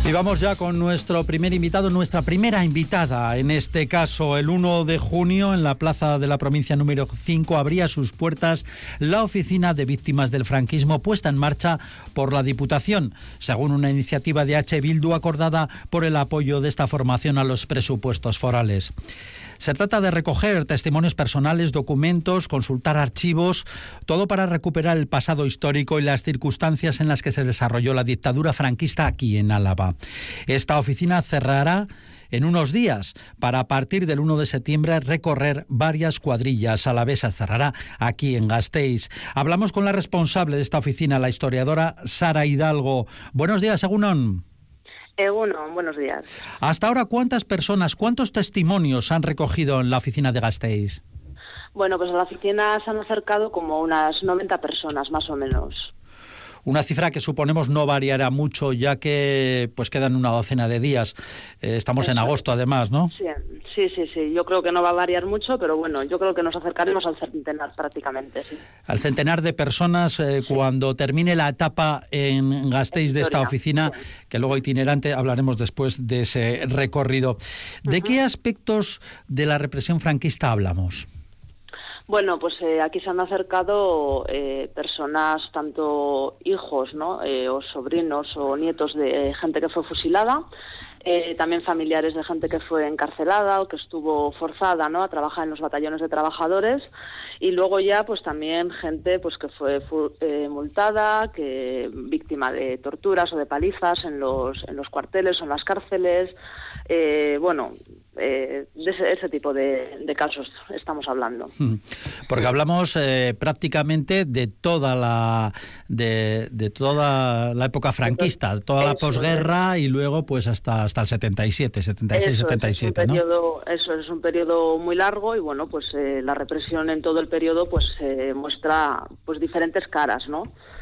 Y vamos ya con nuestro primer invitado, nuestra primera invitada. En este caso, el 1 de junio, en la plaza de la provincia número 5, abría sus puertas la Oficina de Víctimas del Franquismo, puesta en marcha por la Diputación, según una iniciativa de H. Bildu acordada por el apoyo de esta formación a los presupuestos forales. Se trata de recoger testimonios personales, documentos, consultar archivos, todo para recuperar el pasado histórico y las circunstancias en las que se desarrolló la dictadura franquista aquí en Álava. Esta oficina cerrará en unos días para, a partir del 1 de septiembre, recorrer varias cuadrillas alavesas. Cerrará aquí en Gasteiz. Hablamos con la responsable de esta oficina, la historiadora Sara Hidalgo. Buenos días, Egunon. Buenos días. Hasta ahora, ¿cuántas personas, cuántos testimonios han recogido en la oficina de Gasteiz? Bueno, pues a la oficina se han acercado como unas 90 personas, más o menos. Una cifra que suponemos no variará mucho, ya que pues quedan una docena de días. Estamos en agosto, además, ¿no? Sí. Yo creo que no va a variar mucho, pero bueno, yo creo que nos acercaremos al centenar prácticamente, sí. Al centenar de personas sí. Cuando termine la etapa en Gasteiz de esta oficina, sí. Que luego itinerante, hablaremos después de ese recorrido. ¿De qué aspectos de la represión franquista hablamos? Bueno, pues aquí se han acercado personas, tanto hijos, ¿no? O sobrinos o nietos de gente que fue fusilada, también familiares de gente que fue encarcelada o que estuvo forzada, ¿no?, a trabajar en los batallones de trabajadores, y luego ya pues también gente pues que fue multada, que víctima de torturas o de palizas en los cuarteles o en las cárceles, de ese tipo de casos estamos hablando. Porque hablamos prácticamente de toda la época franquista, toda la posguerra, y luego pues hasta el 76, 77, ¿no? Eso es un periodo muy largo, y bueno, pues la represión en todo el periodo pues muestra pues diferentes caras, ¿no?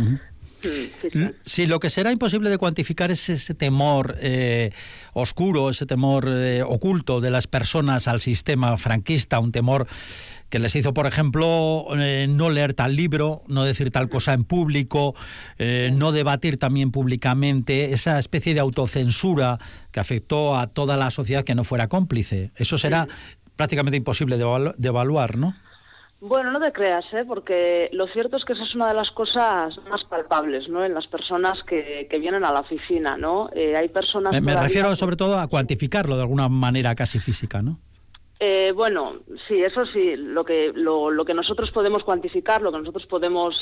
Sí, lo que será imposible de cuantificar es ese temor oscuro, ese temor oculto de las personas al sistema franquista, un temor que les hizo, por ejemplo, no leer tal libro, no decir tal cosa en público, no debatir también públicamente, esa especie de autocensura que afectó a toda la sociedad que no fuera cómplice. Eso será prácticamente imposible de evaluar, ¿no? Bueno, no te creas, porque lo cierto es que esa es una de las cosas más palpables, ¿no?, en las personas que vienen a la oficina, ¿no? Hay personas... Me refiero sobre todo a cuantificarlo de alguna manera casi física, ¿no? Bueno, sí, eso sí, lo que nosotros podemos cuantificar, lo que nosotros podemos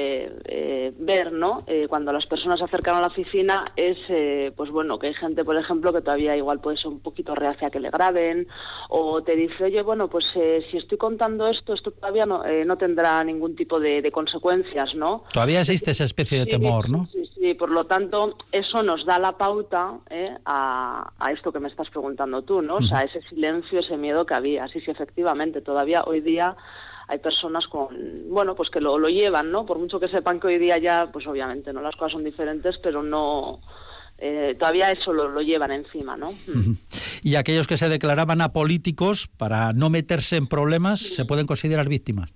ver, ¿no?, cuando las personas se acercan a la oficina es, pues bueno, que hay gente, por ejemplo, que todavía igual puede ser un poquito reacia a que le graben, o te dice, oye, bueno, pues si estoy contando esto todavía no tendrá ningún tipo de consecuencias, ¿no? Todavía existe esa especie de temor, ¿no? Sí, por lo tanto, eso nos da la pauta a esto que me estás preguntando tú, ¿no? O sea, ese silencio, ese miedo que había. Sí, efectivamente, todavía hoy día hay personas pues que lo llevan, ¿no? Por mucho que sepan que hoy día ya, pues obviamente, ¿no?, las cosas son diferentes, pero no... todavía eso lo llevan encima, ¿no? Y aquellos que se declaraban apolíticos para no meterse en problemas, ¿se pueden considerar víctimas?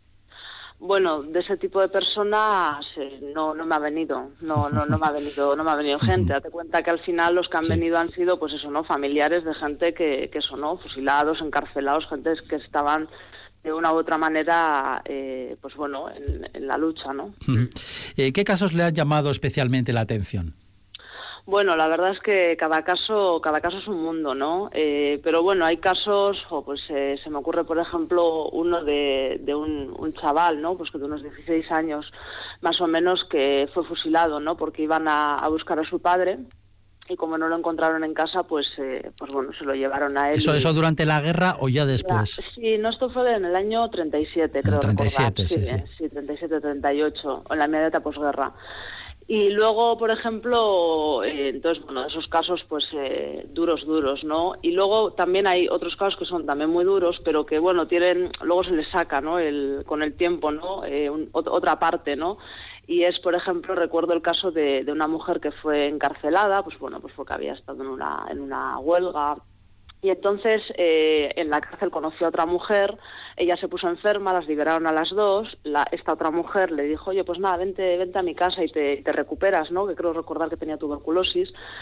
Bueno, de ese tipo de personas no me ha venido, no me ha venido gente. Date cuenta que al final los que han venido han sido, pues eso, ¿no?, familiares de gente que son, ¿no?, fusilados, encarcelados, gente que estaban de una u otra manera, pues bueno, en la lucha, ¿no? ¿Qué casos le han llamado especialmente la atención? Bueno, la verdad es que cada caso es un mundo, ¿no? Pero bueno, hay casos, se me ocurre, por ejemplo, uno de un chaval, ¿no?, pues que de unos 16 años, más o menos, que fue fusilado, ¿no?, porque iban a buscar a su padre, y como no lo encontraron en casa, pues bueno, se lo llevaron a él. ¿Eso durante la guerra o ya después? Sí, no, esto fue en el año 37, creo. 37, recordar. Sí, 37, 38, en la inmediata posguerra. Y luego, por ejemplo, entonces, bueno, de esos casos, pues, duros, ¿no? Y luego también hay otros casos que son también muy duros, pero que, bueno, luego se les saca, ¿no?, con el tiempo, ¿no?, otra parte, ¿no? Y es, por ejemplo, recuerdo el caso de una mujer que fue encarcelada, pues bueno, pues porque había estado en una huelga. Y entonces en la cárcel conoció a otra mujer, ella se puso enferma, las liberaron a las dos, esta otra mujer le dijo, oye, pues nada, vente a mi casa y te recuperas, ¿no?, que creo recordar que tenía tuberculosis.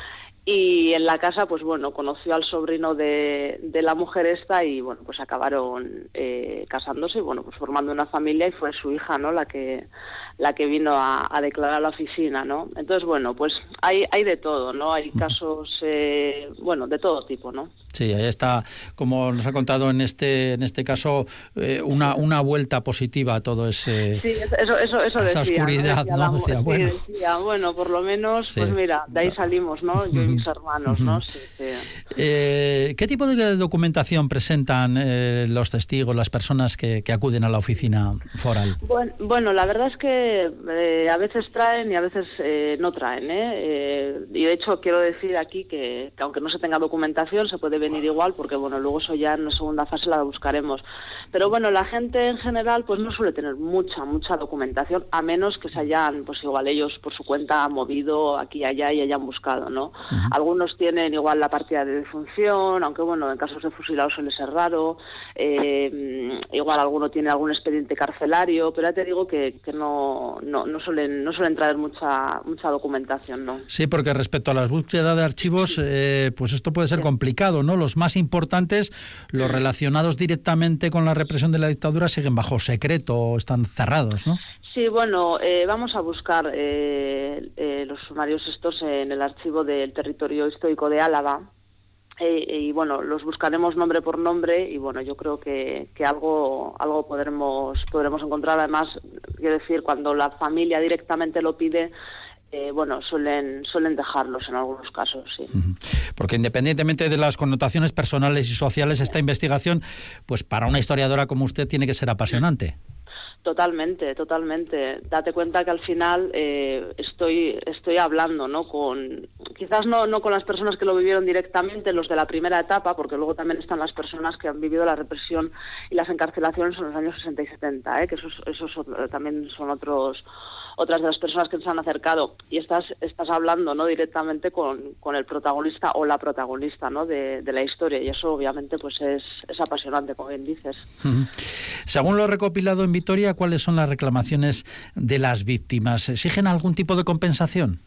Y en la casa, pues bueno, conoció al sobrino de la mujer esta y bueno, pues acabaron casándose y bueno, pues formando una familia, y fue su hija, ¿no?, la que vino a declarar a la oficina, ¿no? Entonces, bueno, pues hay de todo, ¿no? Hay casos, bueno, de todo tipo, ¿no? Sí, ahí está, como nos ha contado en este caso, una vuelta positiva a todo ese... Sí, eso decía, esa oscuridad, ¿no? Decía, bueno. Sí, decía, bueno, por lo menos, Sí. pues mira, de ahí salimos, ¿no? Yo y mis hermanos, ¿no? Sí, sí. ¿Qué tipo de documentación presentan los testigos, las personas que acuden a la oficina foral? Bueno, la verdad es que a veces traen y a veces no traen, y de hecho quiero decir aquí que aunque no se tenga documentación se puede venir igual, porque bueno, luego eso ya en la segunda fase la buscaremos. Pero bueno, la gente en general pues no suele tener mucha documentación, a menos que se hayan, pues igual ellos por su cuenta movido aquí y allá y hayan buscado, ¿no? Uh-huh. Algunos tienen igual la partida de defunción, aunque bueno, en casos de fusilados suele ser raro, igual alguno tiene algún expediente carcelario, pero ya te digo que no suelen traer mucha documentación, ¿no? Sí, porque respecto a las búsquedas de archivos, pues esto puede ser complicado, ¿no? Los más importantes, los relacionados directamente con la represión de la dictadura, siguen bajo secreto o están cerrados, ¿no? Sí, bueno, vamos a buscar los sumarios estos en el archivo del territorio histórico de Álava. Y bueno, los buscaremos nombre por nombre y bueno, yo creo que algo podremos encontrar. Además, quiero decir, cuando la familia directamente lo pide, bueno, suelen dejarlos en algunos casos, sí. Porque independientemente de las connotaciones personales y sociales, esta investigación, pues para una historiadora como usted tiene que ser apasionante. Totalmente. Date cuenta que al final estoy hablando, ¿no? Quizás no con las personas que lo vivieron directamente, los de la primera etapa, porque luego también están las personas que han vivido la represión y las encarcelaciones en los años 60 y 70, que esos también son otras de las personas que se han acercado, y estás hablando, ¿no?, directamente con el protagonista o la protagonista, ¿no?, de la historia, y eso obviamente pues es apasionante, como bien dices. Según lo recopilado en Vitoria, ¿cuáles son las reclamaciones de las víctimas? ¿Exigen algún tipo de compensación?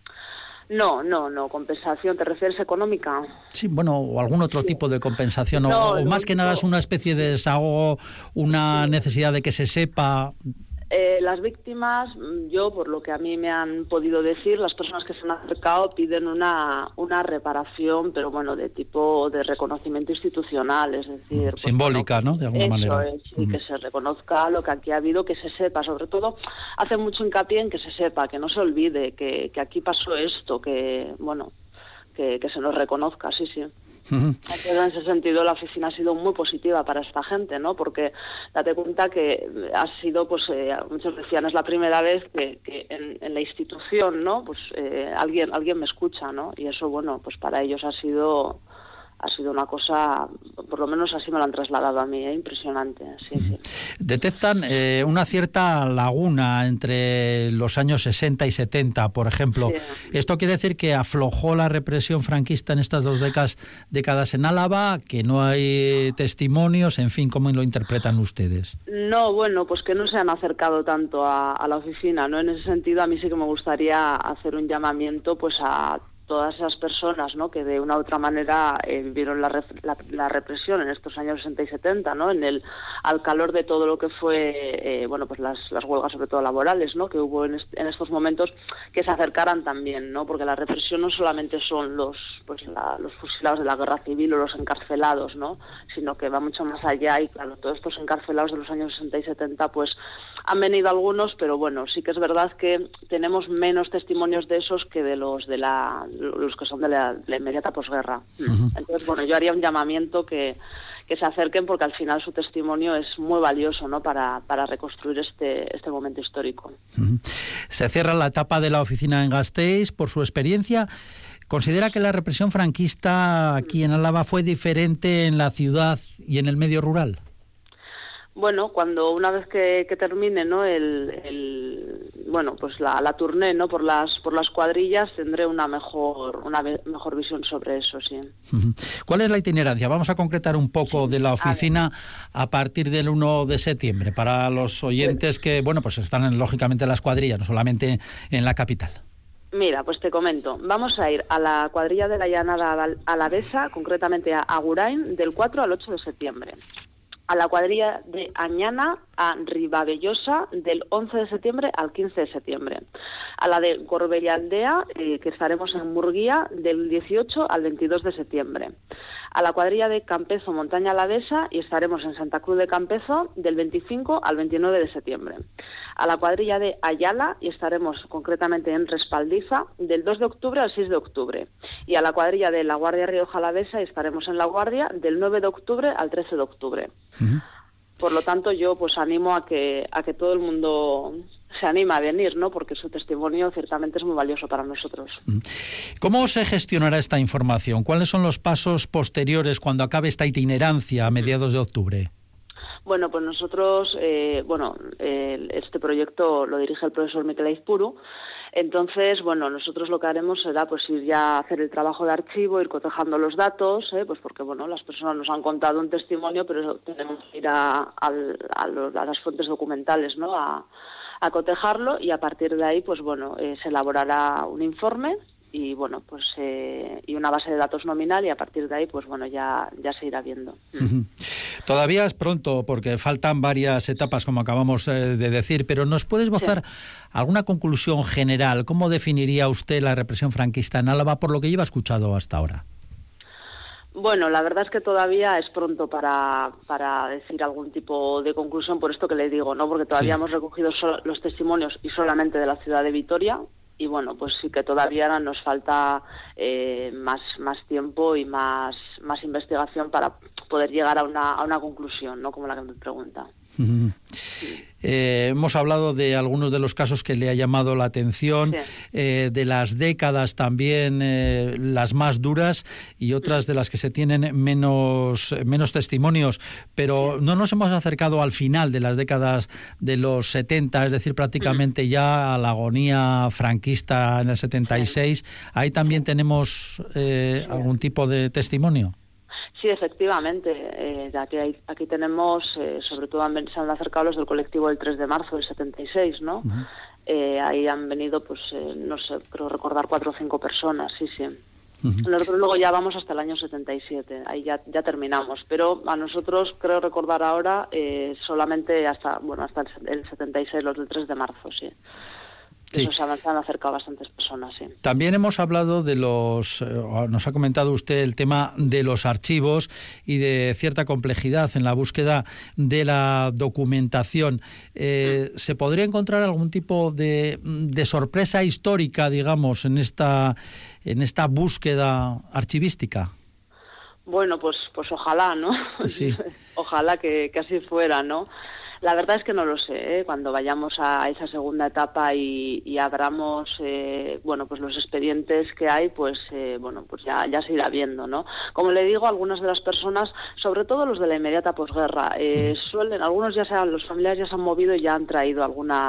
No, compensación, ¿te refieres económica? Sí, bueno, o algún otro tipo de compensación, o más que nada es una especie de desahogo, una necesidad de que se sepa. Las víctimas, yo por lo que a mí me han podido decir, las personas que se han acercado piden una reparación, pero bueno, de tipo de reconocimiento institucional, es decir... simbólica, ¿no? De alguna manera. Eso es, y que se reconozca lo que aquí ha habido, que se sepa, sobre todo hace mucho hincapié en que se sepa, que no se olvide, que aquí pasó esto, que bueno, que se nos reconozca, sí. Entonces, en ese sentido, la oficina ha sido muy positiva para esta gente, ¿no? Porque date cuenta que ha sido, pues, muchos decían, es la primera vez que en la institución, ¿no? Pues alguien me escucha, ¿no? Y eso, bueno, pues para ellos ha sido una cosa, por lo menos así me lo han trasladado a mí, impresionante. Sí. Detectan una cierta laguna entre los años 60 y 70, por ejemplo. Sí. ¿Esto quiere decir que aflojó la represión franquista en estas dos décadas en Álava, que no hay testimonios? En fin, ¿cómo lo interpretan ustedes? No, bueno, pues que no se han acercado tanto a la oficina, ¿no? En ese sentido, a mí sí que me gustaría hacer un llamamiento, pues, a todas esas personas, ¿no?, que de una u otra manera vivieron la represión en estos años 60 y 70, ¿no?, al calor de todo lo que fue, bueno, pues las huelgas, sobre todo laborales, ¿no?, que hubo en estos momentos, que se acercaran también, ¿no?, porque la represión no solamente son los fusilados de la guerra civil o los encarcelados, ¿no?, sino que va mucho más allá, y claro, todos estos encarcelados de los años 60 y 70, pues han venido algunos, pero bueno, sí que es verdad que tenemos menos testimonios de esos que de los que son de la inmediata posguerra. Entonces, bueno, yo haría un llamamiento que se acerquen, porque al final su testimonio es muy valioso, ¿no?, para reconstruir este momento histórico. Se cierra la etapa de la oficina en Gasteiz. Por su experiencia, ¿considera que la represión franquista aquí en Álava fue diferente en la ciudad y en el medio rural? Bueno, una vez que termine, ¿no?, bueno, pues la tournée, ¿no?, por las cuadrillas, tendré una mejor visión sobre eso, sí. ¿Cuál es la itinerancia? Vamos a concretar un poco de la oficina a partir del 1 de septiembre, para los oyentes que, bueno, pues están lógicamente en las cuadrillas, no solamente en la capital. Mira, pues te comento. Vamos a ir a la cuadrilla de la Llanada Alavesa, concretamente a Agurain, del 4 al 8 de septiembre. A la cuadrilla de Añana, a Ribavellosa, del 11 de septiembre al 15 de septiembre. A la de Gorbella-Aldea, que estaremos en Murguía, del 18 al 22 de septiembre. A la cuadrilla de Campezo, Montaña Alavesa, y estaremos en Santa Cruz de Campezo, del 25 al 29 de septiembre. A la cuadrilla de Ayala, y estaremos concretamente en Respaldiza, del 2 de octubre al 6 de octubre. Y a la cuadrilla de La Guardia Rioja Alavesa, y estaremos en La Guardia, del 9 de octubre al 13 de octubre. Uh-huh. Por lo tanto, yo pues animo a que todo el mundo se anime a venir, ¿no? Porque su testimonio ciertamente es muy valioso para nosotros. ¿Cómo se gestionará esta información? ¿Cuáles son los pasos posteriores cuando acabe esta itinerancia a mediados de octubre? Bueno, pues nosotros, este proyecto lo dirige el profesor Miquel Aizpuru. Entonces, bueno, nosotros lo que haremos será pues ir ya a hacer el trabajo de archivo, ir cotejando los datos, pues porque, bueno, las personas nos han contado un testimonio, pero tenemos que ir a las fuentes documentales, ¿no? A cotejarlo, y a partir de ahí, pues bueno, se elaborará un informe y, bueno, pues y una base de datos nominal, y a partir de ahí, pues bueno, ya se irá viendo. Todavía es pronto porque faltan varias etapas, como acabamos de decir, pero ¿nos puede esbozar alguna conclusión general? ¿Cómo definiría usted la represión franquista en Álava por lo que lleva escuchado hasta ahora? Bueno, la verdad es que todavía es pronto para decir algún tipo de conclusión, por esto que le digo, ¿no? Porque todavía hemos recogido los testimonios y solamente de la ciudad de Vitoria. Y bueno, pues sí que todavía nos falta más tiempo y más investigación para poder llegar a una conclusión, ¿no? Como la que me pregunta. Hemos hablado de algunos de los casos que le ha llamado la atención, de las décadas también, las más duras, y otras de las que se tienen menos testimonios, pero no nos hemos acercado al final de las décadas de los 70, es decir, prácticamente ya a la agonía franquista en el 76. Ahí también tenemos algún tipo de testimonio. Sí, efectivamente. Aquí tenemos, sobre todo se han acercado los del colectivo del 3 de marzo del 76, ¿no? Uh-huh. Ahí han venido, pues, no sé, creo recordar 4 o 5 personas, sí. Uh-huh. Nosotros luego ya vamos hasta el año 77, ahí ya terminamos, pero a nosotros, creo recordar ahora, solamente hasta el 76, los del 3 de marzo, sí. Sí. Eso se han acercado bastantes personas, sí. También hemos hablado nos ha comentado usted el tema de los archivos y de cierta complejidad en la búsqueda de la documentación. ¿Se podría encontrar algún tipo de sorpresa histórica, digamos, en esta búsqueda archivística? Bueno, pues ojalá, ¿no? Sí. Ojalá que así fuera, ¿no? La verdad es que no lo sé, cuando vayamos a esa segunda etapa y abramos pues los expedientes que hay, pues ya se irá viendo, ¿no? Como le digo, algunas de las personas, sobre todo los de la inmediata posguerra, algunos los familiares ya se han movido y ya han traído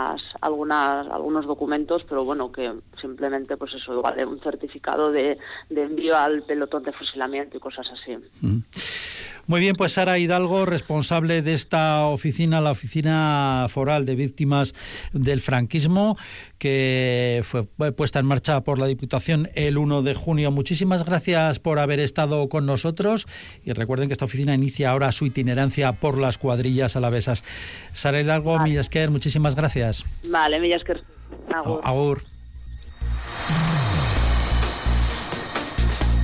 algunos documentos, pero bueno, que simplemente pues eso, igual un certificado de envío al pelotón de fusilamiento y cosas así. Muy bien, pues Sara Hidalgo, responsable de esta oficina, la Oficina Foral de Víctimas del Franquismo, que fue puesta en marcha por la Diputación el 1 de junio. Muchísimas gracias por haber estado con nosotros, y recuerden que esta oficina inicia ahora su itinerancia por las cuadrillas alavesas. Sara Hidalgo, Milla Esker, muchísimas gracias. Vale, Milla Esker. Agur. Agur.